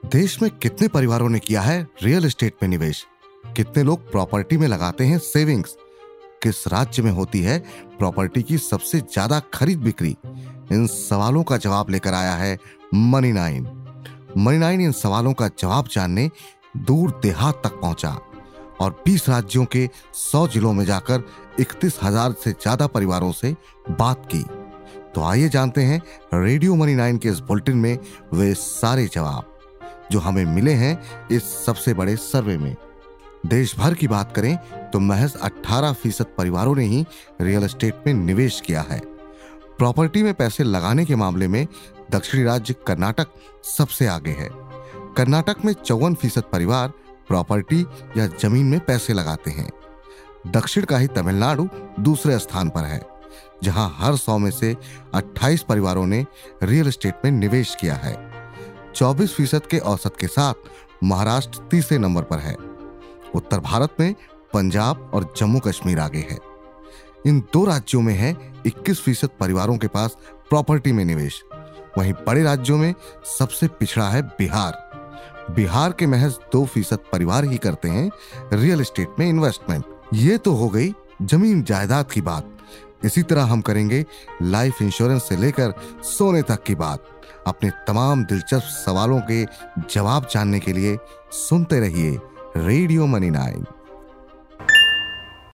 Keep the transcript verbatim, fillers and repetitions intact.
देश में कितने परिवारों ने किया है रियल एस्टेट में निवेश? कितने लोग प्रॉपर्टी में लगाते हैं सेविंग्स? किस राज्य में होती है प्रॉपर्टी की सबसे ज्यादा खरीद बिक्री? इन सवालों का जवाब लेकर आया है मनी नाइन। मनी नाइन इन सवालों का जवाब जानने दूर देहात तक पहुंचा और बीस राज्यों के सौ जिलों में जाकर इकतीस हजार से ज्यादा परिवारों से बात की। तो आइए जानते हैं रेडियो मनी नाइन के इस बुलेटिन में वे सारे जवाब जो हमें मिले हैं इस सबसे बड़े सर्वे में। देश भर की बात करें तो महज अठारह फीसद परिवारों ने ही रियल एस्टेट में निवेश किया है। प्रॉपर्टी में पैसे लगाने के मामले में दक्षिणी राज्य कर्नाटक सबसे आगे है। कर्नाटक में चौवन फीसद परिवार प्रॉपर्टी या जमीन में पैसे लगाते हैं। दक्षिण का ही तमिलनाडु दूसरे स्थान पर है, जहां हर सौ में से अट्ठाईस परिवारों ने रियल एस्टेट में निवेश किया है। चौबीस फीसद के औसत के साथ महाराष्ट्र तीसरे नंबर पर है। उत्तर भारत में पंजाब और जम्मू कश्मीर आगे है। इन दो राज्यों में है इक्कीस फीसद परिवारों के पास प्रॉपर्टी में निवेश। वहीं बड़े राज्यों में सबसे पिछड़ा है बिहार। बिहार के महज दो फीसद परिवार ही करते हैं रियल एस्टेट में इन्वेस्टमेंट। ये तो हो गई जमीन जायदाद की बात। इसी तरह हम करेंगे लाइफ इंश्योरेंस से लेकर सोने तक की बात। अपने तमाम दिलचस्प सवालों के जवाब जानने के लिए सुनते रहिए रेडियो मनी नाइन।